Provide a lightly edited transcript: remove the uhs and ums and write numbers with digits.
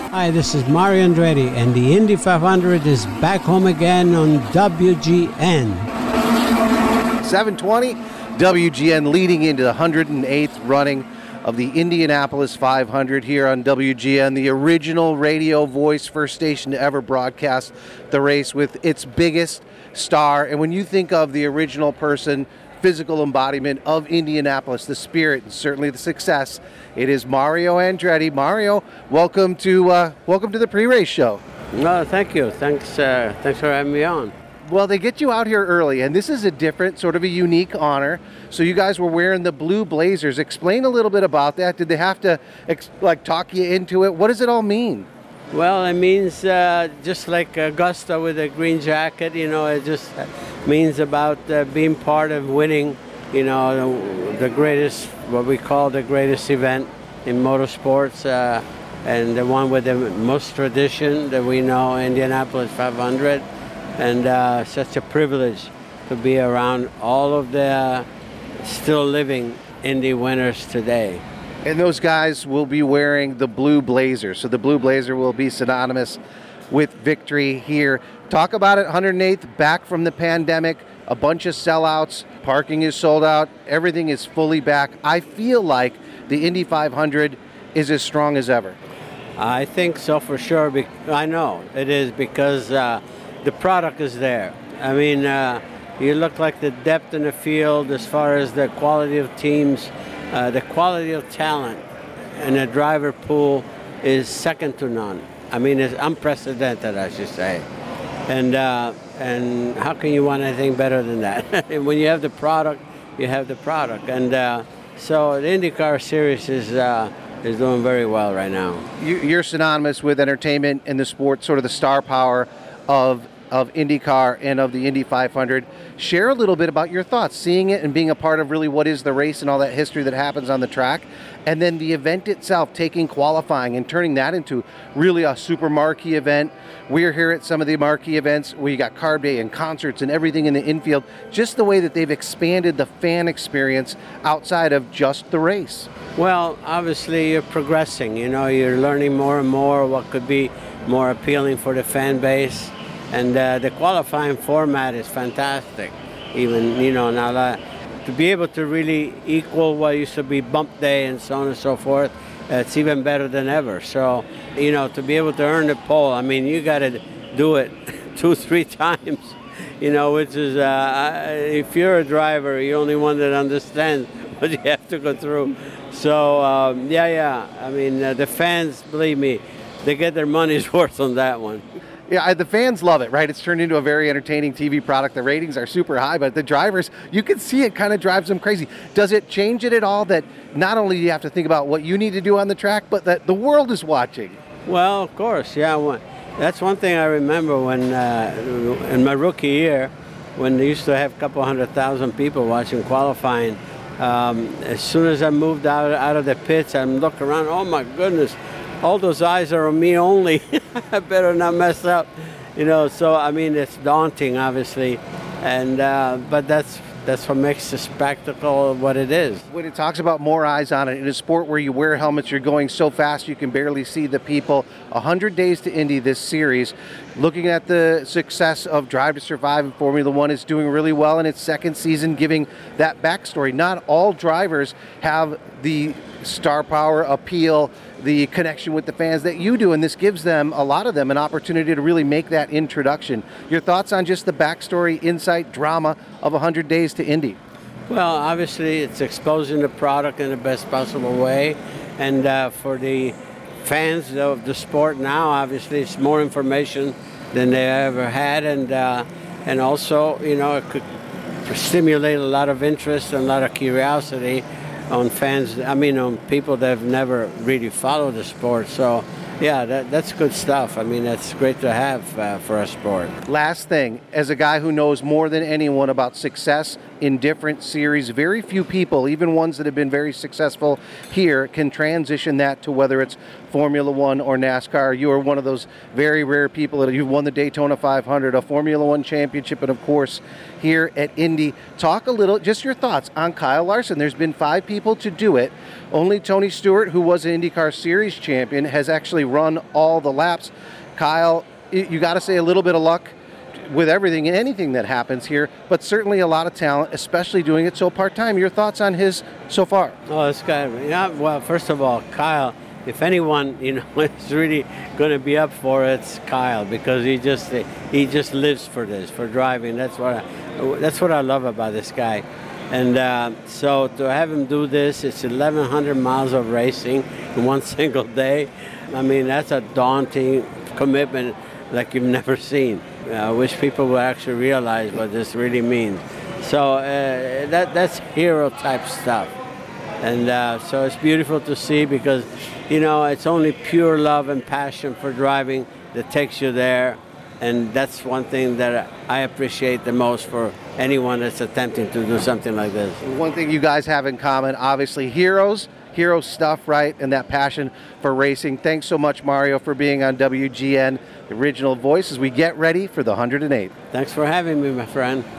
Hi, this is Mario Andretti, and the Indy 500 is back home again on WGN. 7:20, WGN leading into the 108th running of the Indianapolis 500 here on WGN, the original radio voice, first station to ever broadcast the race with its biggest star. And when you think of the original person, physical embodiment of Indianapolis, the spirit, and certainly the success, it is Mario Andretti. Mario, welcome to the pre-race show. No, thank you. Thanks for having me on. Well, they get you out here early, and this is a different, sort of a unique honor. So you guys were wearing the blue blazers. Explain a little bit about that. Did they have to talk you into it? What does it all mean? Well, it means just like Augusta with a green jacket, it just means about being part of winning, the greatest, what we call the greatest event in motorsports, and the one with the most tradition that we know, Indianapolis 500. And such a privilege to be around all of the still living Indy winners today. And those guys will be wearing the blue blazer. So the blue blazer will be synonymous with victory here. Talk about it, 108th, back from the pandemic, a bunch of sellouts, parking is sold out, everything is fully back. I feel like the Indy 500 is as strong as ever. I think so for sure. I know it is because the product is there. I mean, you look like the depth in the field as far as the quality of teams, the quality of talent, and the driver pool is second to none. I mean, it's unprecedented, I should say. And how can you want anything better than that? And when you have the product, you have the product. And so the IndyCar Series is doing very well right now. You're synonymous with entertainment and the sport, sort of the star power of IndyCar and of the Indy 500. Share a little bit about your thoughts, seeing it and being a part of really what is the race and all that history that happens on the track, and then the event itself, taking qualifying and turning that into really a super marquee event. We're here at some of the marquee events where you got Carb Day and concerts and everything in the infield, just the way that they've expanded the fan experience outside of just the race. Well, obviously you're progressing, you're learning more and more what could be more appealing for the fan base. And the qualifying format is fantastic. Even, now to be able to really equal what used to be bump day and so on and so forth, it's even better than ever. So, to be able to earn the pole, I mean, you got to do it 2-3 times, which is, if you're a driver, you're the only one that understands what you have to go through. So, I mean, the fans, believe me, they get their money's worth on that one. Yeah, the fans love it, right? It's turned into a very entertaining TV product. The ratings are super high, but the drivers, you can see it kind of drives them crazy. Does it change it at all that not only do you have to think about what you need to do on the track, but that the world is watching? Well, of course, yeah. That's one thing I remember when, in my rookie year, when they used to have a couple 100,000 people watching qualifying. As soon as I moved out of the pits, I'm looking around, oh my goodness, all those eyes are on me only. I better not mess up, So I mean, it's daunting, obviously, and but that's what makes the spectacle what it is. When it talks about more eyes on it in a sport where you wear helmets, you're going so fast you can barely see the people. 100 Days to Indy, this series, looking at the success of Drive to Survive in Formula One, is doing really well in its second season, giving that backstory. Not all drivers have the star power, appeal, the connection with the fans that you do, and this gives them, a lot of them, an opportunity to really make that introduction. Your thoughts on just the backstory, insight, drama of 100 Days to Indy? Well, obviously it's exposing the product in the best possible way, and for the fans of the sport now, obviously it's more information than they ever had, and also, it could stimulate a lot of interest and a lot of curiosity on fans, on people that have never really followed the sport. So, yeah, that's good stuff. I mean, that's great to have for a sport. Last thing, as a guy who knows more than anyone about success in different series. Very few people, even ones that have been very successful here, can transition that to whether it's Formula One or NASCAR. You are one of those very rare people that you've won the Daytona 500, a Formula One championship, and of course here at Indy. Talk a little, just your thoughts on Kyle Larson. There's been 5 people to do it. Only Tony Stewart, who was an IndyCar Series champion, has actually run all the laps. Kyle, you got to say a little bit of luck with everything and anything that happens here, but certainly a lot of talent, especially doing it so part-time. Your thoughts on his so far? Oh, this guy, yeah, well, first of all, Kyle, if anyone, is really going to be up for it, it's Kyle, because he just lives for this, for driving. That's what I love about this guy. And so to have him do this, it's 1,100 miles of racing in one single day. I mean, that's a daunting commitment like you've never seen. I wish people would actually realize what this really means. So that's hero type stuff. And so it's beautiful to see, because, it's only pure love and passion for driving that takes you there. And that's one thing that I appreciate the most for anyone that's attempting to do something like this. One thing you guys have in common, obviously, hero stuff, right? And that passion for racing. Thanks so much, Mario, for being on WGN, the original voice, as we get ready for the 108. Thanks for having me, my friend.